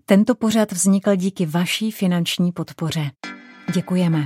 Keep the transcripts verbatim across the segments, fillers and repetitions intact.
Tento pořad vznikl díky vaší finanční podpoře. Děkujeme.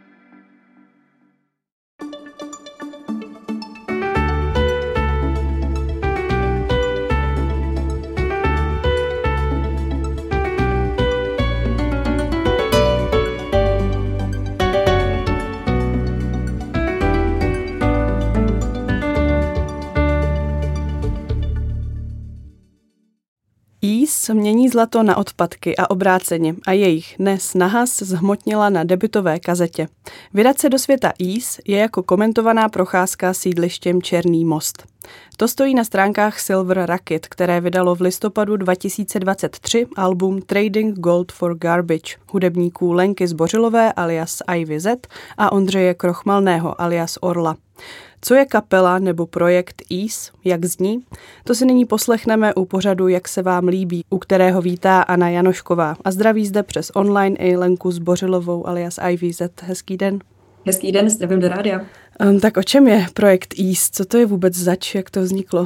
Ease mění zlato na odpadky a obráceně a jejich dnes nahas zhmotnila na debutové kazetě. Vydat se do světa Ease je jako komentovaná procházka sídlištěm Černý most. To stojí na stránkách Silver Rocket, které vydalo v listopadu dva tisíce dvacet tři album Trading Gold for Garbage hudebníků Lenky Zbořilové alias Ivy Z a Ondřeje Krochmalného alias Orla. Co je kapela nebo projekt Ease, jak zní, to si nyní poslechneme u pořadu Jak se vám líbí, u kterého vítá Anna Janošková a zdraví zde přes online i Lenku Zbořilovou alias Ivy Z. Hezký den. Hezký den, zdravím do rádia. Um, tak o čem je projekt Ease? Co to je vůbec zač? Jak to vzniklo?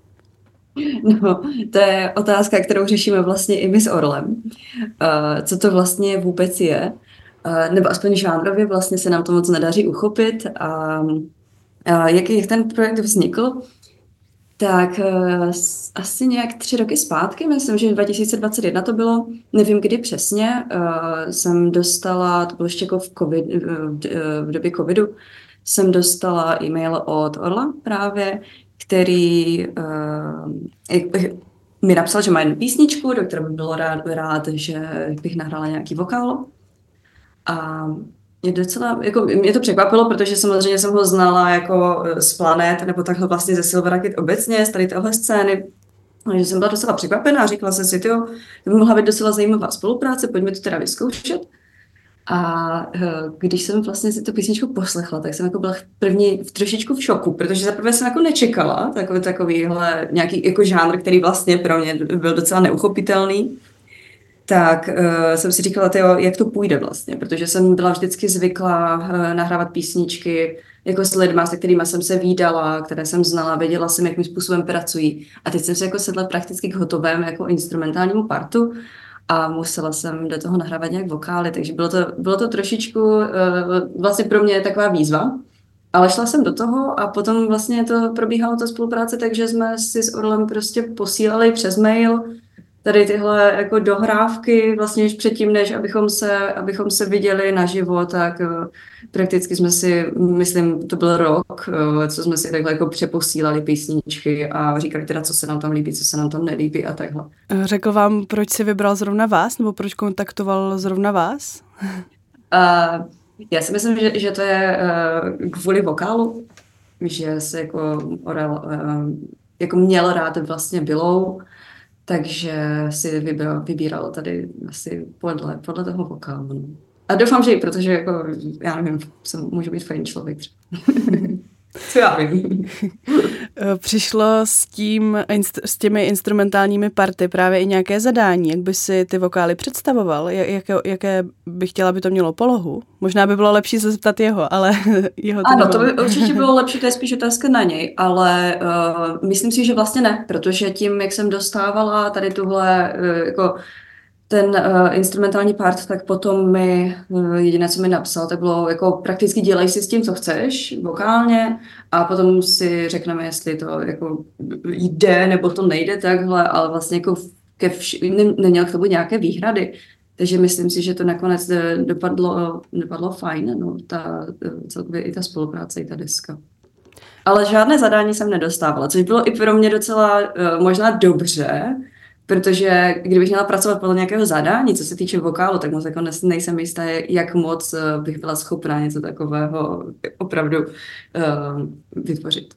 No, to je otázka, kterou řešíme vlastně i my s Orlem. Uh, co to vlastně vůbec je? Uh, nebo aspoň žánrově vlastně se nám to moc nedaří uchopit. A uh, jak, jak ten projekt vznikl? Tak uh, asi nějak tři roky zpátky, myslím, že dva tisíce dvacet jedna to bylo, nevím kdy přesně, uh, jsem dostala, to bylo ještě jako v, COVID, v, v době covidu, jsem dostala e-mail od Orla právě, který uh, mi napsal, že má jednu písničku, do které by bylo rád, rád, že bych nahrála nějaký vokál. A je docela, jako, mě to překvapilo, protože samozřejmě jsem ho znala jako z Planet, nebo takhle vlastně ze Silver Rocket obecně, z tady téhle scény. Takže jsem byla docela překvapená a říkala jsem si, tyjo, to by mohla být docela zajímavá spolupráce, pojďme to teda vyzkoušet. A když jsem vlastně si tu písničku poslechla, tak jsem jako byla první v trošičku v šoku, protože zaprvé jsem jako nečekala takový, takovýhle nějaký jako žánr, který vlastně pro mě byl docela neuchopitelný. Tak uh, jsem si říkala, tyjo, jak to půjde vlastně, protože jsem byla vždycky zvyklá uh, nahrávat písničky jako s lidma, se kterými jsem se vídala, které jsem znala, věděla jsem, jakým způsobem pracují. A teď jsem se jako sedla prakticky k hotovému jako instrumentálnímu partu a musela jsem do toho nahrávat nějak vokály, takže bylo to, bylo to trošičku uh, vlastně pro mě taková výzva. Ale šla jsem do toho a potom vlastně to probíhalo ta spolupráce, takže jsme si s Orlem prostě posílali přes mail tady tyhle jako dohrávky, vlastně už předtím, než abychom se, abychom se viděli naživo, tak uh, prakticky jsme si, myslím, to byl rok, uh, co jsme si takhle jako přeposílali písničky a říkali teda, co se nám tam líbí, co se nám tam nelíbí a takhle. Řekl vám, proč si vybral zrovna vás, nebo proč kontaktoval zrovna vás? Uh, já si myslím, že, že to je uh, kvůli vokálu, že se jako Orel uh, jako měl rád vlastně Bylou, takže si vybíral, vybíral tady asi podle, podle toho vokálu. A doufám, že i protože jako, já nevím, jsem, můžu být fajn člověk. Co já vím. Přišlo s, tím, s těmi instrumentálními party právě i nějaké zadání, jak by si ty vokály představoval, jaké, jaké by chtěla, aby to mělo polohu? Možná by bylo lepší se zeptat jeho, ale jeho to Ano, nemám. to by určitě bylo lepší, to je spíš otázka na něj, ale uh, myslím si, že vlastně ne, protože tím, jak jsem dostávala tady tuhle uh, jako ten uh, instrumentální part, tak potom mi uh, jediné, co mi napsal, tak bylo jako prakticky dělej si s tím, co chceš, vokálně, a potom si řekneme, jestli to jako jde, nebo to nejde takhle, ale vlastně jako ke vš- ne, neměl k tomu nějaké výhrady. Takže myslím si, že to nakonec dopadlo, dopadlo fajn, no, ta, celkově i ta spolupráce, i ta deska. Ale žádné zadání jsem nedostávala, což bylo i pro mě docela uh, možná dobře, protože kdybych měla pracovat podle nějakého zadání, co se týče vokálu, tak moc jako nejsem jistá, jak moc bych byla schopná něco takového opravdu uh, vytvořit.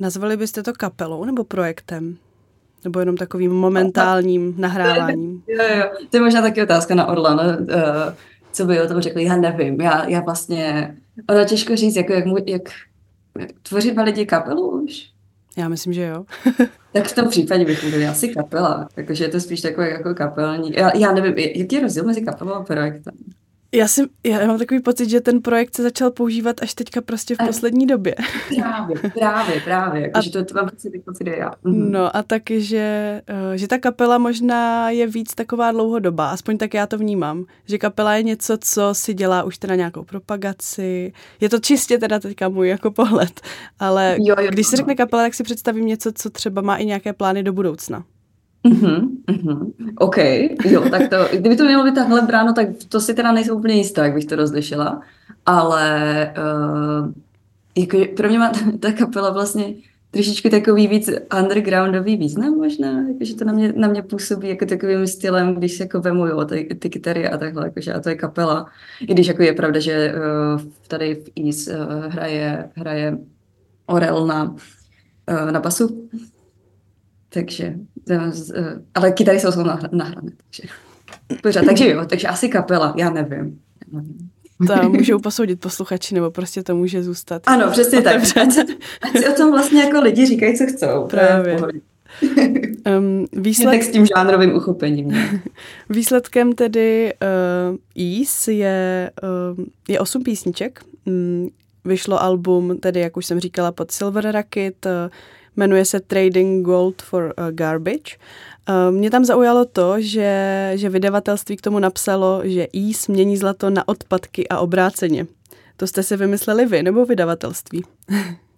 Nazvali byste to kapelou nebo projektem? Nebo jenom takovým momentálním nahráváním? Jo, jo, to je možná taky otázka na Orla, no? uh, co by o tom řekli, já nevím, já, já vlastně, ono těžko říct, jako jak, jak, jak tvoří dva lidi kapelu už? Já myslím, že jo. Tak v tom případě bychom byli asi kapela, takže je to spíš takové jako kapelní, já, já nevím, jaký je rozdíl mezi kapelou a projektem? Já, si, já mám takový pocit, že ten projekt se začal používat až teďka prostě v poslední době. Právě, právě, právě, jakože to, to mám prostě ty pocity já. Mhm. No a taky, že, že ta kapela možná je víc taková dlouhodobá, aspoň tak já to vnímám, že kapela je něco, co si dělá už teda nějakou propagaci, je to čistě teda teďka můj jako pohled, ale jo, jo, když si řekne kapela, tak si představím něco, co třeba má i nějaké plány do budoucna. Mhm, mhm. OK, jo, tak to, kdyby to mělo být takhle bráno, tak to si teda nejsem úplně jistá, jak bych to rozlišila, ale uh, jako pro mě má ta, ta kapela vlastně trošičku takový víc undergroundový význam možná, jakože to na mě, na mě působí jako takovým stylem, když se jako vemu, jo, ty, ty kytary a takhle, jakože a to je kapela, i když jako je pravda, že uh, tady v Ease uh, hraje, hraje Orel na, uh, na basu. Takže, ale kytary jsou nahrané, takže pořád, takže jo, takže asi kapela, já nevím. Já nevím. To můžou posoudit posluchači, nebo prostě to může zůstat. Ano, přesně tak. Ať, ať si o tom vlastně jako lidi říkají, co chcou. Právě. Um, výsled... Tak s tím žánrovým uchopením. Výsledkem tedy uh, Ease je, uh, je osm písniček. Um, vyšlo album, tedy jak už jsem říkala, pod Silver Rocket, uh, jmenuje se Trading Gold for uh, Garbage. Uh, mě tam zaujalo to, že, že vydavatelství k tomu napsalo, že Ease mění zlato na odpadky a obráceně. To jste si vymysleli vy, nebo vydavatelství? Uh,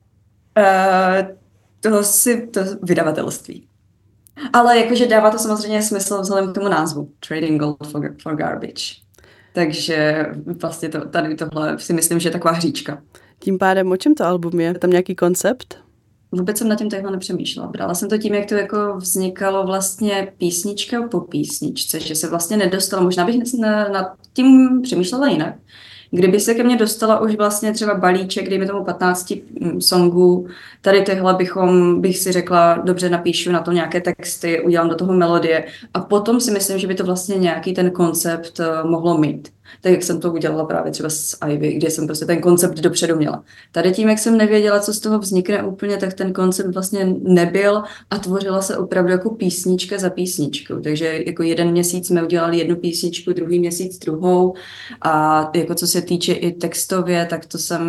to si to vydavatelství. Ale jakože dává to samozřejmě smysl vzhledem k tomu názvu. Trading Gold for, for Garbage. Takže vlastně to, tady tohle si myslím, že je taková hříčka. Tím pádem, o čem to album je? Je tam nějaký koncept? Vůbec jsem nad tím takhle nepřemýšlela. Brala jsem to tím, jak to jako vznikalo vlastně písnička po písničce, že se vlastně nedostala, možná bych nad tím přemýšlela jinak. Kdyby se ke mně dostala už vlastně třeba balíček, dejme tomu patnáct songů, tady tyhle bychom, bych si řekla, dobře napíšu na to nějaké texty, udělám do toho melodie a potom si myslím, že by to vlastně nějaký ten koncept uh, mohlo mít. Tak jak jsem to udělala právě třeba s Ivy, kde jsem prostě ten koncept dopředu měla. Tady tím, jak jsem nevěděla, co z toho vznikne úplně, tak ten koncept vlastně nebyl a tvořila se opravdu jako písnička za písničkou. Takže jako jeden měsíc jsme udělali jednu písničku, druhý měsíc druhou a jako co se týče i textově, tak to jsem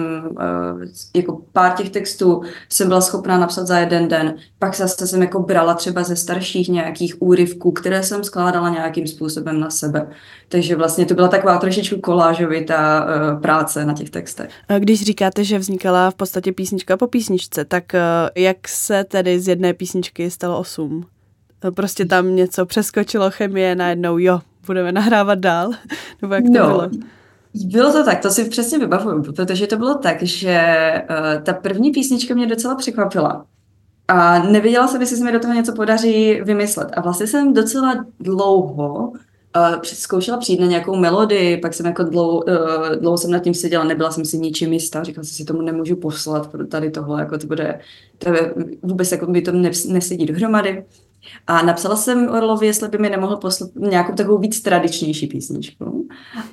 jako pár těch textů jsem byla schopná napsat za jeden den. Pak zase jsem jako brala třeba ze starších nějakých úryvků, které jsem skládala nějakým způsobem na sebe. Takže vlastně to byla taková trošičku kolážovitá uh, práce na těch textech. Když říkáte, že vznikala v podstatě písnička po písničce, tak uh, jak se tedy z jedné písničky stalo osm? Prostě tam něco přeskočilo, chemie, najednou jo, budeme nahrávat dál? Nebo jak to no, bylo? Bylo to tak, to si přesně vybavuju, protože to bylo tak, že uh, ta první písnička mě docela překvapila. A nevěděla jsem, jestli se mi do toho něco podaří vymyslet. A vlastně jsem docela dlouho Uh, zkoušela přijít na nějakou melodii, pak jsem jako dlouho, uh, dlouho jsem nad tím seděla, nebyla jsem si ničím jistá, říkala jsem si, tomu nemůžu poslat, tady tohle, jako to bude, to je, vůbec jako by to nesedí dohromady. A napsala jsem Orlovi, jestli by mi nemohl poslat nějakou takovou víc tradičnější písničku.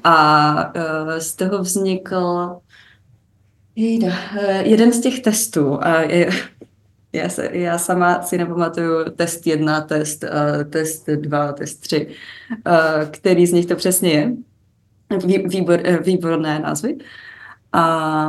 A uh, z toho vznikl jde, uh, jeden z těch testů. A je, Já, se, já sama si nepamatuju test jedna, test, uh, test dva, test tři, uh, který z nich to přesně je. Vý, výbor, uh, výborné názvy. A,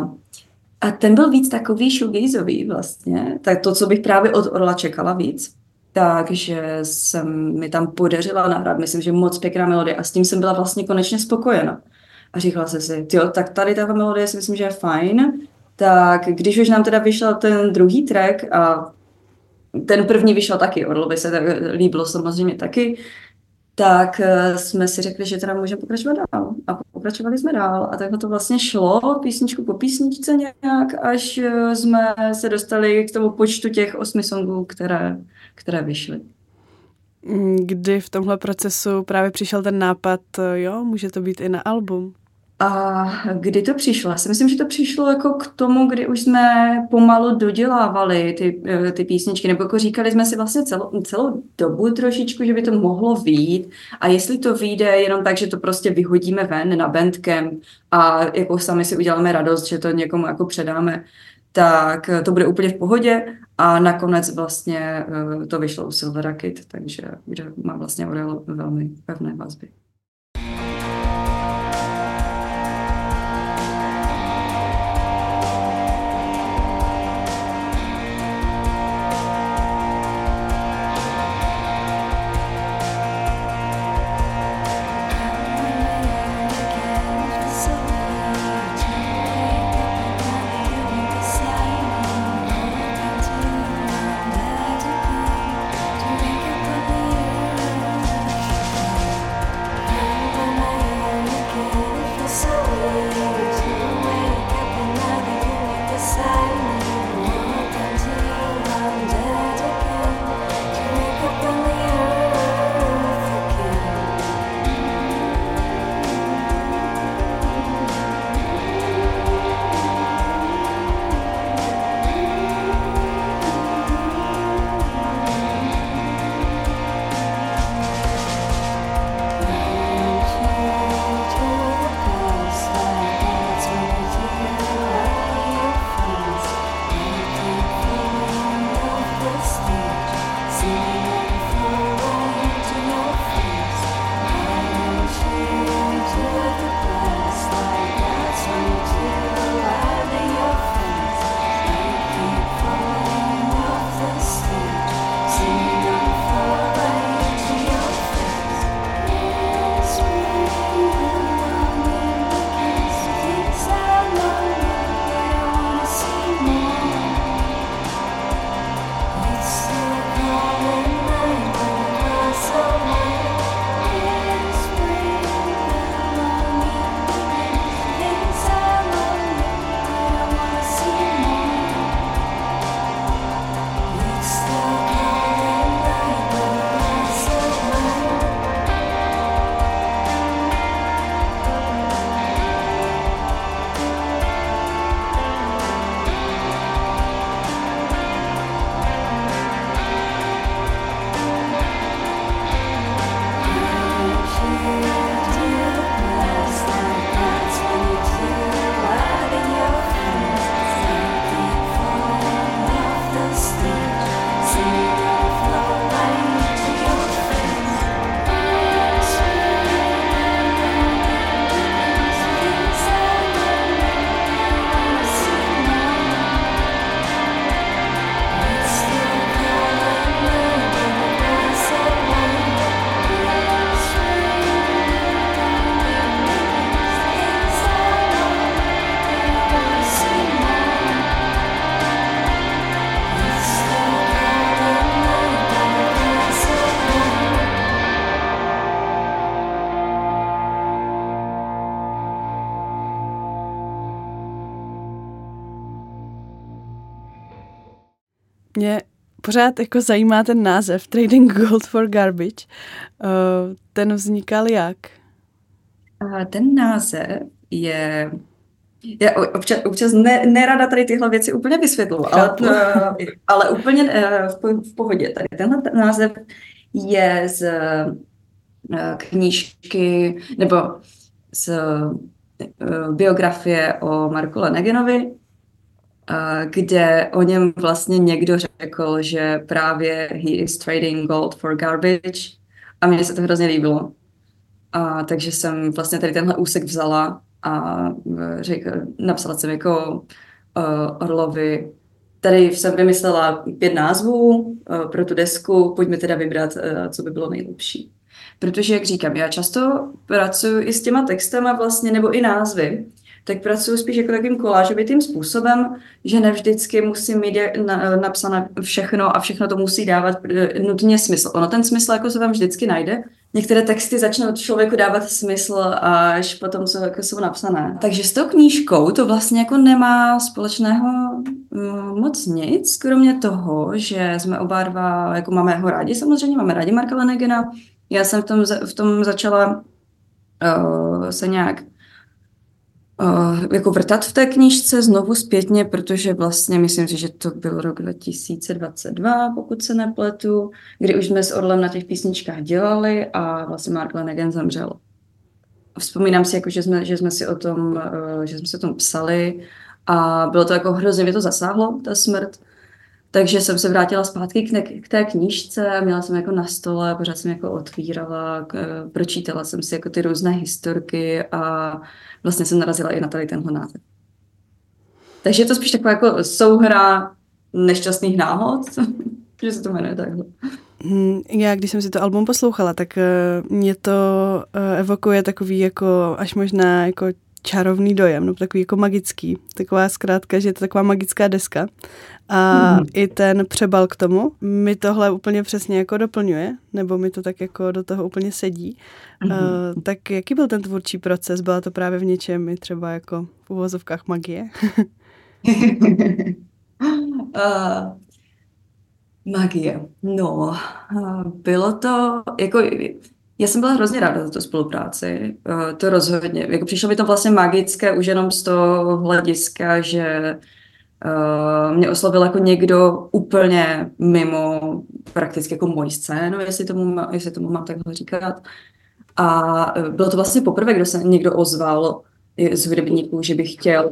a ten byl víc takový shoegazový vlastně. Tak to, co bych právě od Orla čekala víc. Takže jsem mi tam podařila nahrát, myslím, že moc pěkná melodie a s tím jsem byla vlastně konečně spokojena. A říkala jsem si, jo, tak tady ta melodie si myslím, že je fajn. Tak když už nám teda vyšel ten druhý track a ten první vyšel taky, Orlovi se tak líbilo samozřejmě taky, tak jsme si řekli, že teda můžeme pokračovat dál. A pokračovali jsme dál a takhle to vlastně šlo písničku po písničce nějak, až jsme se dostali k tomu počtu těch osmi songů, které, které vyšly. Kdy v tomhle procesu právě přišel ten nápad, jo, může to být i na album? A kdy to přišlo? Já si myslím, že to přišlo jako k tomu, kdy už jsme pomalu dodělávali ty, ty písničky, nebo jako říkali jsme si vlastně celou, celou dobu trošičku, že by to mohlo vyjít. A jestli to vyjde jenom tak, že to prostě vyhodíme ven na Bandcamp a jako sami si uděláme radost, že to někomu jako předáme, tak to bude úplně v pohodě. A nakonec vlastně to vyšlo u Silver Rocket, takže kde má vlastně Orel velmi pevné vazby. Mě pořád jako zajímá ten název Trading Gold for Garbage. Uh, ten vznikal jak? A ten název je... Já občas, občas ne, nerada tady tyhle věci úplně vysvětluju, ale, ale úplně v, v pohodě. Tady tenhle název je z knížky nebo z biografie o Marku Lanaganovi, kde o něm vlastně někdo řekl, že právě he is trading gold for garbage a mně se to hrozně líbilo. A takže jsem vlastně tady tenhle úsek vzala a řekl, napsala jsem jako uh, Orlovi. Tady jsem vymyslela pět názvů uh, pro tu desku, pojďme teda vybrat, uh, co by bylo nejlepší. Protože, jak říkám, já často pracuji i s těma textama vlastně, nebo i názvy, tak pracuji spíš jako takovým kolážovitým způsobem, že nevždycky musím mít na, napsané všechno a všechno to musí dávat nutně smysl. Ono ten smysl jako se tam vždycky najde. Některé texty začnou člověku dávat smysl až potom, co jako jsou napsané. Takže s tou knížkou to vlastně jako nemá společného um, moc nic, kromě toho, že jsme oba dva, jako máme ho rádi samozřejmě, máme rádi Marka Lanagana. Já jsem v tom, v tom začala uh, se nějak Uh, jako vrtat v té knížce znovu zpětně, protože vlastně myslím si, že to byl rok dva tisíce dvacet dva, pokud se nepletu, kdy už jsme s Orlem na těch písničkách dělali a vlastně Mark Lanegan zemřel. Vzpomínám si, jako, že, jsme, že jsme si o tom, uh, že jsme si o tom psali a bylo to jako hrozně, mě to zasáhlo, ta smrt. Takže jsem se vrátila zpátky k, ne- k té knížce, měla jsem jako na stole, pořád jsem jako otvírala, k, pročítala jsem si jako ty různé historky a vlastně jsem narazila i na tady tenhle název. Takže je to spíš taková jako souhra nešťastných náhod, že se to jmenuje takhle. Já, když jsem si to album poslouchala, tak mě to evokuje takový jako až možná jako čarovný dojem, no takový jako magický. Taková zkrátka, že je to taková magická deska. A mm. i ten přebal k tomu mi tohle úplně přesně jako doplňuje, nebo mi to tak jako do toho úplně sedí. Mm. Uh, tak jaký byl ten tvůrčí proces? Byla to právě v něčem i třeba jako v uvozovkách magie? uh, magie. No, uh, bylo to jako... Já jsem byla hrozně ráda za tu spolupráci, uh, to rozhodně. Jako přišlo mi to vlastně magické už jenom z toho hlediska, že uh, mě oslovil jako někdo úplně mimo prakticky jako moji scénu, jestli tomu, jestli tomu mám takhle říkat. A bylo to vlastně poprvé, kdo se někdo ozval z hudebníků, že by chtěl...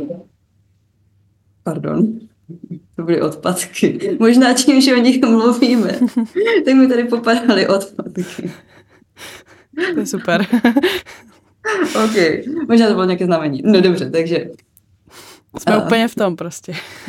Pardon. To byly odpadky. Možná tím, že o nich mluvíme, tak mi tady popadaly odpadky. To je super. OK, možná to bylo nějaké znamení. No dobře, takže... Jsme uh, úplně v tom prostě.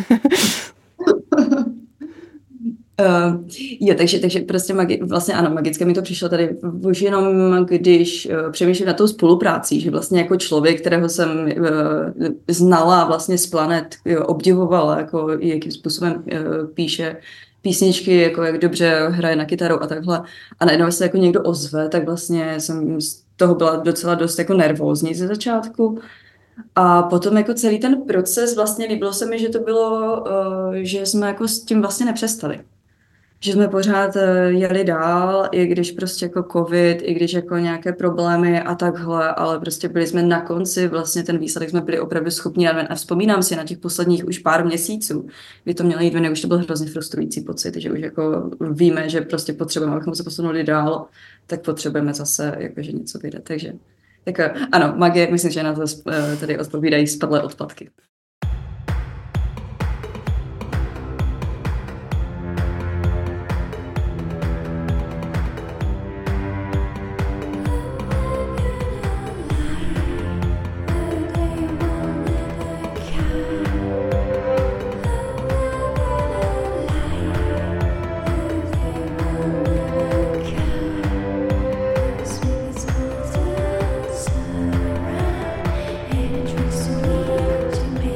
Uh, jo, takže, takže prostě magi- vlastně ano, magické mi to přišlo tady už jenom, když uh, přemýšlím na tou spoluprácí, že vlastně jako člověk, kterého jsem uh, znala vlastně z planet, uh, obdivovala, jako jakým způsobem uh, píše písničky, jako jak dobře hraje na kytaru a takhle. A najednou se jako někdo ozve, tak vlastně jsem z toho byla docela dost jako nervózní ze začátku. A potom jako celý ten proces vlastně líbilo se mi, že to bylo, uh, že jsme jako s tím vlastně nepřestali. Že jsme pořád jeli dál, i když prostě jako covid, i když jako nějaké problémy a takhle, ale prostě byli jsme na konci, vlastně ten výsledek jsme byli opravdu schopni a vzpomínám si na těch posledních už pár měsíců, kdy to mělo jít ven, už to byl hrozně frustrující pocit, že už jako víme, že prostě potřebujeme, abychom se posunuli dál, tak potřebujeme zase jakože něco vydat, takže tak ano, magie, myslím, že na to tady odpovídají spadlé odpadky. To me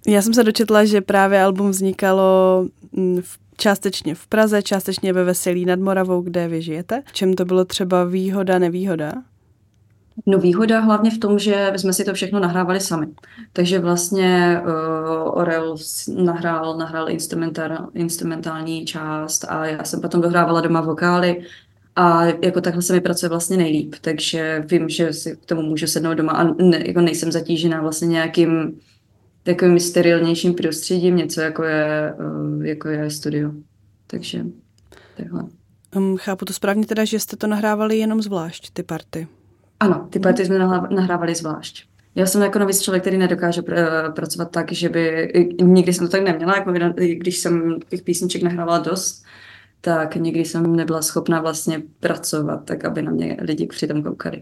Já jsem se dočetla, že právě album vznikalo v, částečně v Praze, částečně ve Veselí nad Moravou, kde vy žijete. V čem to bylo třeba výhoda, nevýhoda? No výhoda hlavně v tom, že jsme si to všechno nahrávali sami. Takže vlastně uh, Orel nahrál, nahrál instrumentál, instrumentální část a já jsem potom dohrávala doma vokály a jako takhle se mi pracuje vlastně nejlíp. Takže vím, že si k tomu můžu sednout doma a ne, jako nejsem zatížená vlastně nějakým takovým sterilnějším prostředím, něco jako je, uh, jako je studio. Takže takhle. Um, chápu to správně teda, že jste to nahrávali jenom zvlášť, ty party. Ano, ty party jsme nahrávali zvlášť. Já jsem jako nový člověk, který nedokáže pr- pracovat tak, že by... Nikdy jsem to tak neměla, jako když jsem těch písniček nahrávala dost, tak nikdy jsem nebyla schopná vlastně pracovat tak, aby na mě lidi přitom koukali.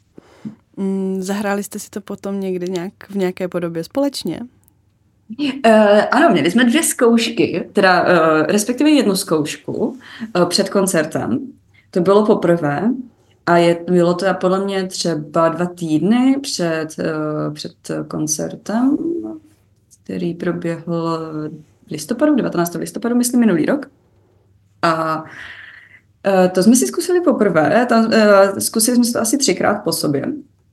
Mm, zahráli jste si to potom někdy nějak v nějaké podobě společně? Uh, ano, měli jsme dvě zkoušky, teda uh, respektive jednu zkoušku uh, před koncertem. To bylo poprvé. A je, bylo to podle mě třeba dva týdny před, uh, před koncertem, který proběhl v listopadu, devatenáctého listopadu, myslím, minulý rok. A uh, to jsme si zkusili poprvé, ta, uh, zkusili jsme si to asi třikrát po sobě.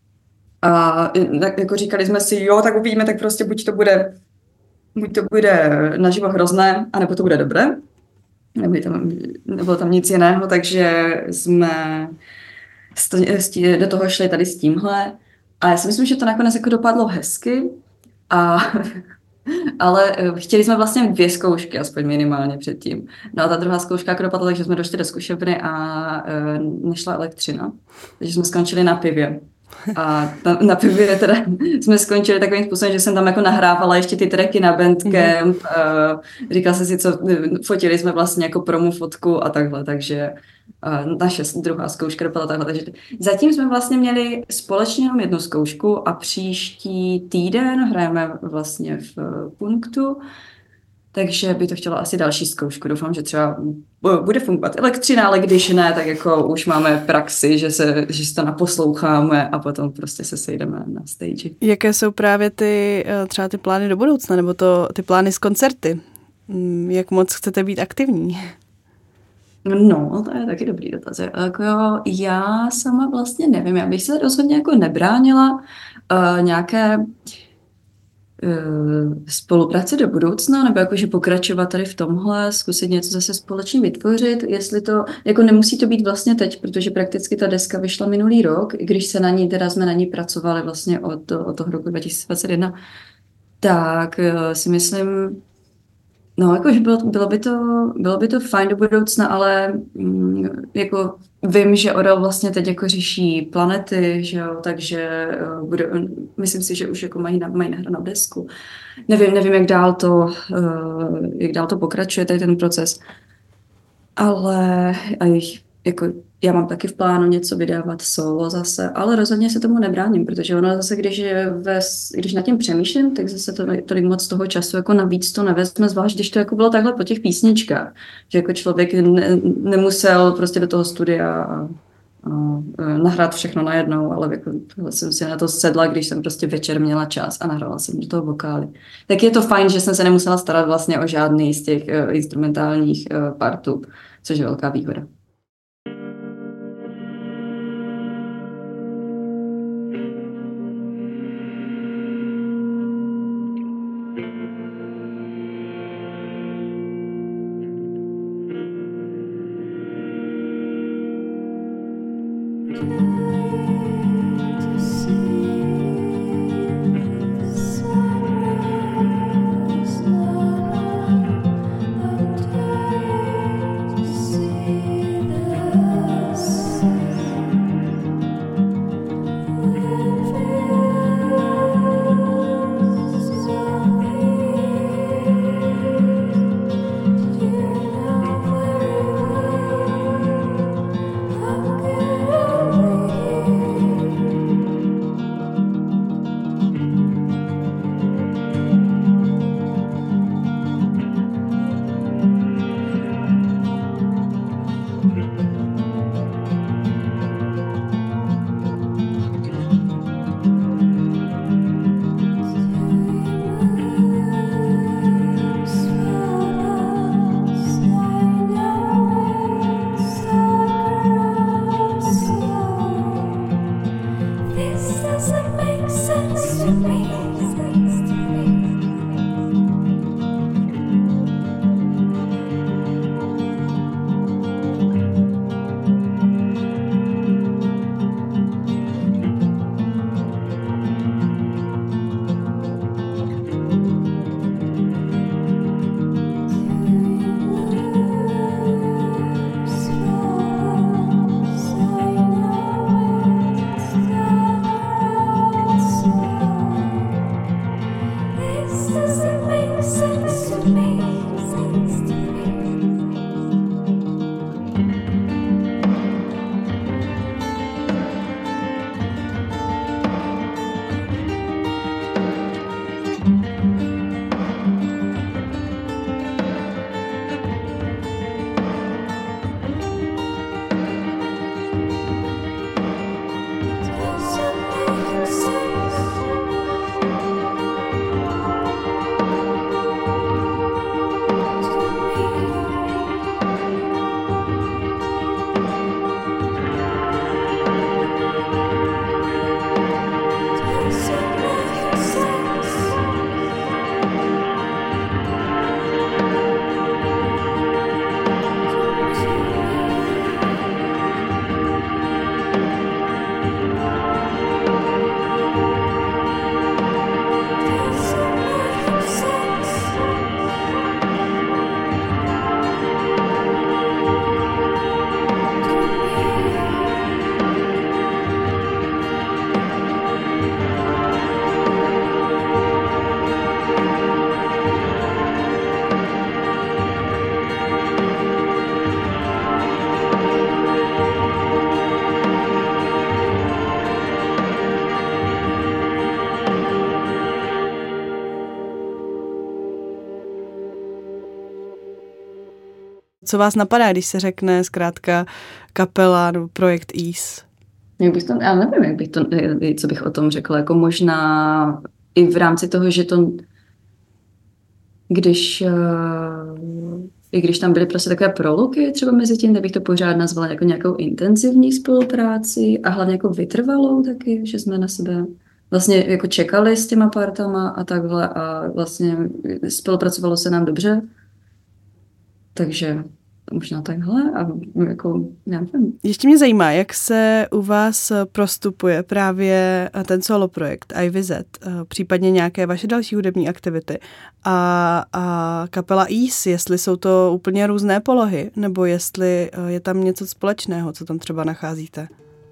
A tak, jako říkali jsme si, jo, tak uvidíme, tak prostě buď to bude, buď to bude naživo hrozné, anebo to bude dobré. Nebylo tam, nebylo tam nic jiného, takže jsme do toho šli tady s tímhle a já si myslím, že to nakonec jako dopadlo hezky, a, ale chtěli jsme vlastně dvě zkoušky, aspoň minimálně předtím. No a ta druhá zkouška jako dopadla, takže jsme došli do zkušebny a e, nešla elektřina, takže jsme skončili na pivě. A na, na pivě teda jsme skončili takovým způsobem, že jsem tam jako nahrávala ještě ty tracky na Bandcamp, mm-hmm. uh, říkala jsem si, co, fotili jsme vlastně jako promo fotku a takhle, takže uh, naše druhá zkouška dopadla takhle. Takže zatím jsme vlastně měli společně jenom jednu zkoušku a příští týden hrajeme vlastně v uh, Punktu, takže by to chtělo asi další zkoušku. Doufám, že třeba bude fungovat elektřina, ale když ne, tak jako už máme praxi, že se, že se to naposloucháme a potom prostě se sejdeme na stage. Jaké jsou právě ty třeba ty plány do budoucna, nebo to, ty plány z koncerty? Jak moc chcete být aktivní? No, to je taky dobrý dotaz. Jako jo, já sama vlastně nevím, já bych se rozhodně jako nebránila uh, nějaké spolupráce do budoucna, nebo jakože pokračovat tady v tomhle, zkusit něco zase společně vytvořit, jestli to, jako nemusí to být vlastně teď, protože prakticky ta deska vyšla minulý rok, i když se na ní, teda jsme na ní pracovali vlastně od, od toho roku dva tisíce dvacet jedna, tak si myslím, no jakože bylo, bylo, by to, bylo by to fajn do budoucna, ale mm, jako vím, že Orel vlastně teď jako řeší planety, že jo, takže uh, bude, myslím si, že už jako mají, mají nahranou desku. Nevím, nevím, jak dál to, uh, jak dál to pokračuje, tady ten proces. Ale a jich, jako, já mám taky v plánu něco vydávat solo zase, ale rozhodně se tomu nebráním, protože ono zase, když, ve, když nad tím přemýšlím, tak zase to, tolik moc toho času jako navíc to nevezme, zvlášť když to jako bylo takhle po těch písničkách, že jako člověk ne, nemusel prostě do toho studia a, a, a nahrát všechno najednou, ale jako jsem si na to sedla, když jsem prostě večer měla čas a nahrála jsem do toho vokály. Tak je to fajn, že jsem se nemusela starat vlastně o žádný z těch uh, instrumentálních uh, partů, což je velká výhoda. See Co vás napadá, když se řekne zkrátka kapela nebo projekt Ease? Jak bych to, já nevím, jak bych to, co bych o tom řekla, jako možná i v rámci toho, že to, když, i když tam byly prostě takové proluky třeba mezi tím, tak bych to pořád nazvala jako nějakou intenzivní spolupráci a hlavně jako vytrvalou taky, že jsme na sebe vlastně jako čekali s těma partama a takhle a vlastně spolupracovalo se nám dobře. Takže možná takhle a jako, já nevím. Ještě mě zajímá, jak se u vás prostupuje právě ten solo projekt I Visit, případně nějaké vaše další hudební aktivity a, a kapela Ease, jestli jsou to úplně různé polohy, nebo jestli je tam něco společného, co tam třeba nacházíte?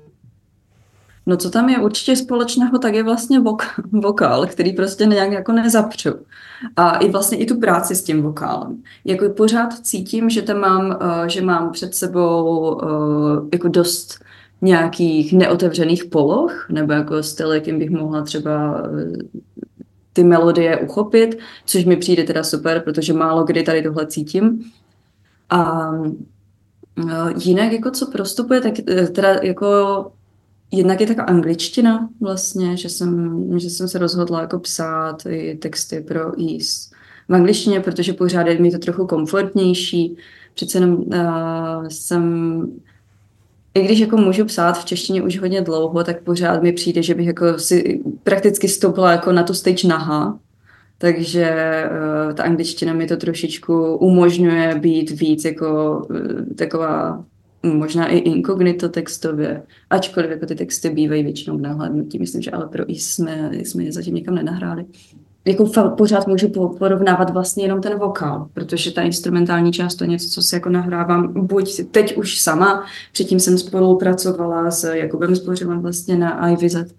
No co tam je určitě společného, tak je vlastně vok- vokál, který prostě nějak jako nezapřu. A i vlastně i tu práci s tím vokálem. Jako pořád cítím, že tam mám, uh, že mám před sebou uh, jako dost nějakých neotevřených poloh, nebo jako styl, jakým bych mohla třeba uh, ty melodie uchopit, což mi přijde teda super, protože málo kdy tady tohle cítím. A uh, jinak jako co prostupuje, tak uh, teda jako jednak je taková angličtina vlastně, že jsem, že jsem se rozhodla jako psát i texty pro Ease v angličtině, protože pořád je mi to trochu komfortnější. Přece jenom uh, jsem, i když jako můžu psát v češtině už hodně dlouho, tak pořád mi přijde, že bych jako si prakticky stoupila jako na tu stage nahá. Takže uh, ta angličtina mi to trošičku umožňuje být víc jako uh, taková možná i inkognito textově, ačkoliv jako ty texty bývají většinou nahlédnutí. Myslím, že ale pro Ease jsme, jsme je zatím někam nenahráli. Jako pořád můžu porovnávat vlastně jenom ten vokál, protože ta instrumentální část to je něco, co si jako nahrávám buď teď už sama, předtím jsem spolupracovala s Jakubem Zbořilem vlastně na I Visit.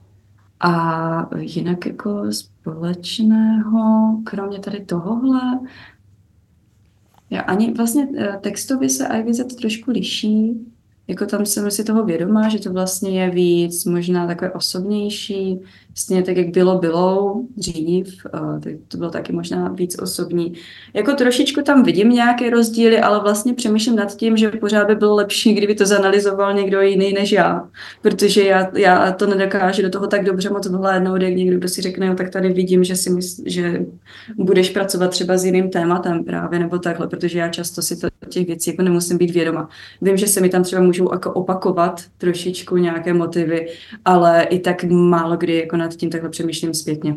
A jinak jako společného, kromě tady tohohle, já ani vlastně textově se I Visit trošku liší, jako tam jsem si toho vědomá, že to vlastně je víc možná takové osobnější, vlastně tak, jak bylo bylo dřív, tak to bylo taky možná víc osobní. Jako trošičku tam vidím nějaké rozdíly, ale vlastně přemýšlím nad tím, že pořád by bylo lepší, kdyby to zanalyzoval někdo jiný než já, protože já, já to nedokážu do toho tak dobře moc vhlédnout, jak někdo, kdo si řekne, no, tak tady vidím, že si mysl, že budeš pracovat třeba s jiným tématem právě, nebo takhle, protože já často si to těch věcí jako nemusím být vědoma. Vím, že se mi tam třeba můžou jako opakovat trošičku nějaké motivy, ale i tak málo kdy jako nad tím takhle přemýšlím zpětně.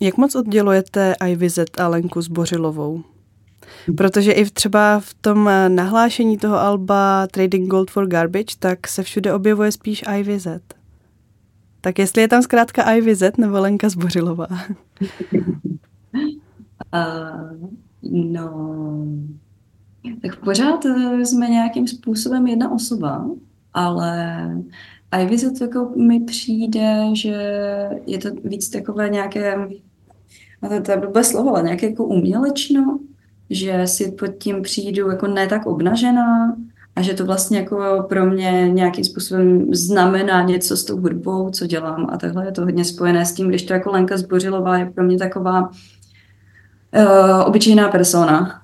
Jak moc oddělujete iVizit a Lenku Zbořilovou? Protože i třeba v tom nahlášení toho alba Trading Gold for Garbage, tak se všude objevuje spíš iVizit. Tak jestli je tam zkrátka iVizit nebo Lenka Zbořilová? uh, no, tak pořád jsme nějakým způsobem jedna osoba, ale iVizit jako mi přijde, že je to víc takové nějaké, no to, to je blbé slovo, ale nějaké jako umělečno, že si pod tím přijdu jako ne tak obnažená a že to vlastně jako pro mě nějakým způsobem znamená něco s tou hudbou, co dělám a takhle je to hodně spojené s tím, když to jako Lenka Zbořilová je pro mě taková uh, obyčejná persona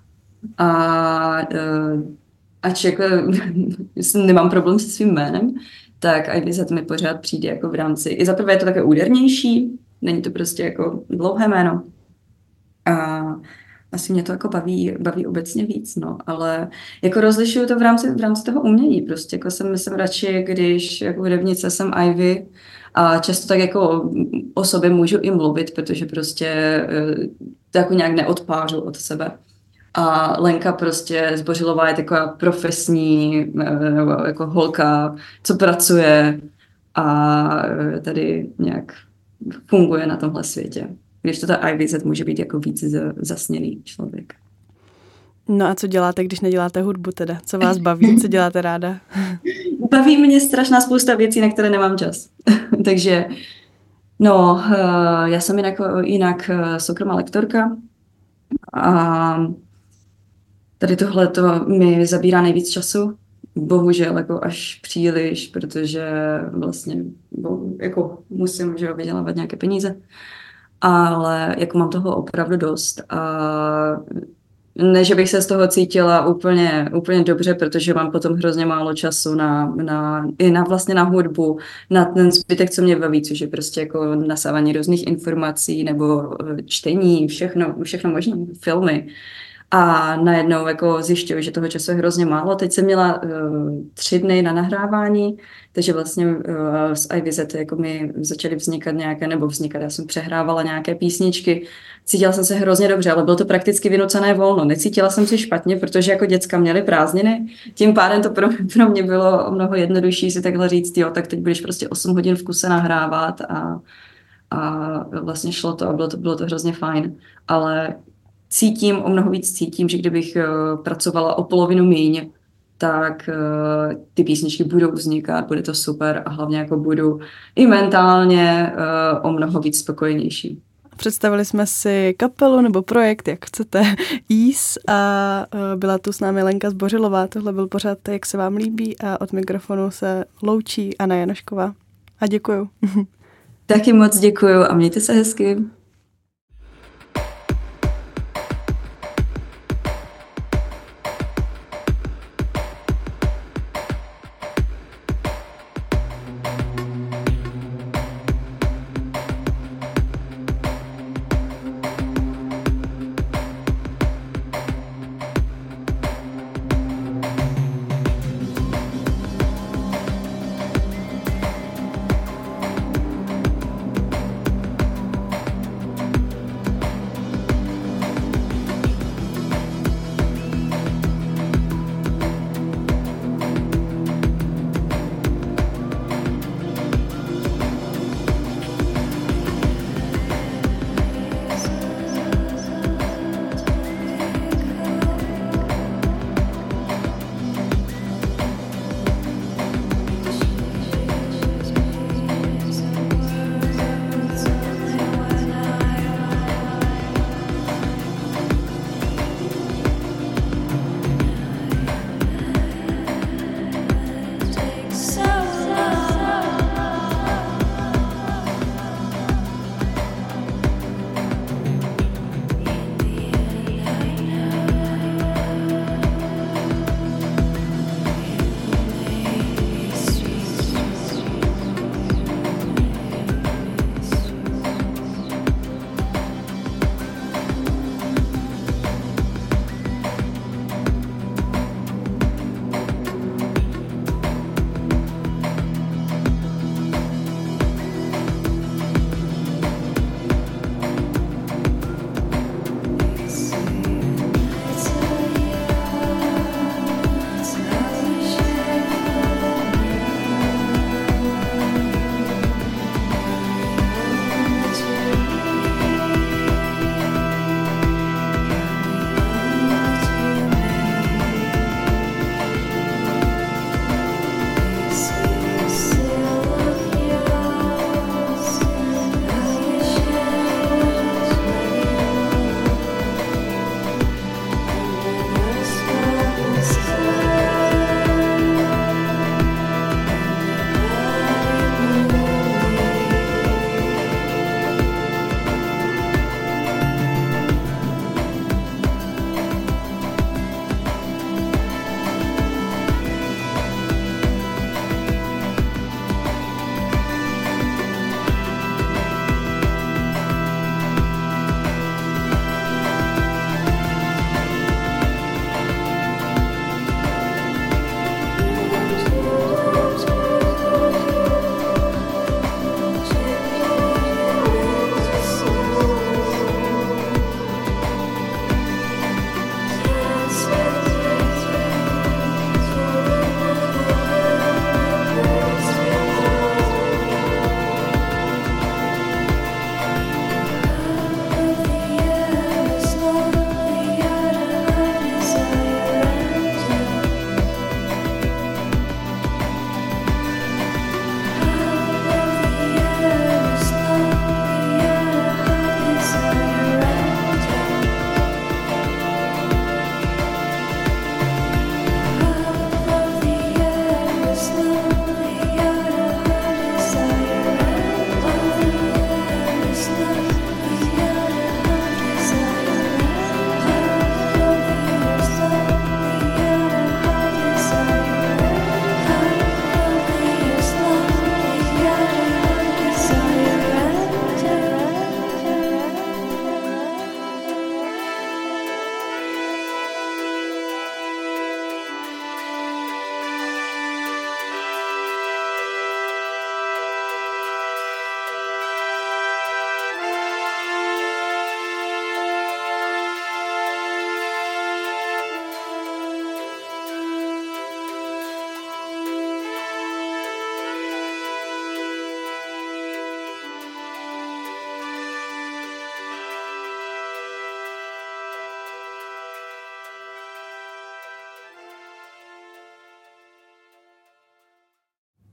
a uh, ač jako nemám problém se svým jménem, tak iVizit mi pořád přijde jako v rámci, i zaprvé je to také údernější, není to prostě jako dlouhé jméno a asi mě to jako baví, baví obecně víc, no, ale jako rozlišuju to v rámci, v rámci toho umění, prostě jako jsem, jsem radši, když jako hudebnice jsem Ivy a často tak jako o sobě můžu i mluvit, protože prostě to jako nějak neodpářu od sebe. A Lenka prostě Zbořilová je taková profesní nebo jako holka, co pracuje a tady nějak funguje na tomhle světě. Když to ta iVizit může být jako víc zasněný člověk. No a co děláte, když neděláte hudbu teda? Co vás baví? Co děláte ráda? Baví mě strašná spousta věcí, na které nemám čas. Takže no, já jsem jinak, jinak soukromá lektorka a tady tohle to mi zabírá nejvíc času. Bohužel jako až příliš, protože vlastně jako musím že vydělávat nějaké peníze. Ale jako mám toho opravdu dost a ne, že bych se z toho cítila úplně, úplně dobře, protože mám potom hrozně málo času na, na, i na vlastně na hudbu, na ten zbytek, co mě baví, což je prostě jako nasávání různých informací nebo čtení, všechno, všechno možné, filmy. A najednou jako zjišťuju, že toho času je hrozně málo. Teď jsem měla uh, tři dny na nahrávání, takže vlastně uh, z iVizit jako mi začaly vznikat nějaké, nebo vznikat, já jsem přehrávala nějaké písničky. Cítila jsem se hrozně dobře, ale bylo to prakticky vynucené volno. Necítila jsem se špatně, protože jako děcka měly prázdniny. Tím pádem to pro, pro mě bylo mnoho jednodušší si takhle říct, jo, tak teď budeš prostě osm hodin v kuse nahrávat a, a vlastně šlo to a bylo to, bylo to hrozně fajn. Ale cítím, o mnoho víc cítím, že kdybych uh, pracovala o polovinu míň, tak uh, ty písničky budou vznikat, bude to super a hlavně jako budu i mentálně uh, o mnoho víc spokojenější. Představili jsme si kapelu nebo projekt, jak chcete, Ease a uh, byla tu s námi Lenka Zbořilová. Tohle byl pořád, jak se vám líbí a od mikrofonu se loučí Anna Janošková. A děkuju. Taky moc děkuju a mějte se hezky.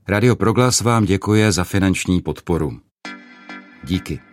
Radio Proglas vám děkuje za finanční podporu. Díky.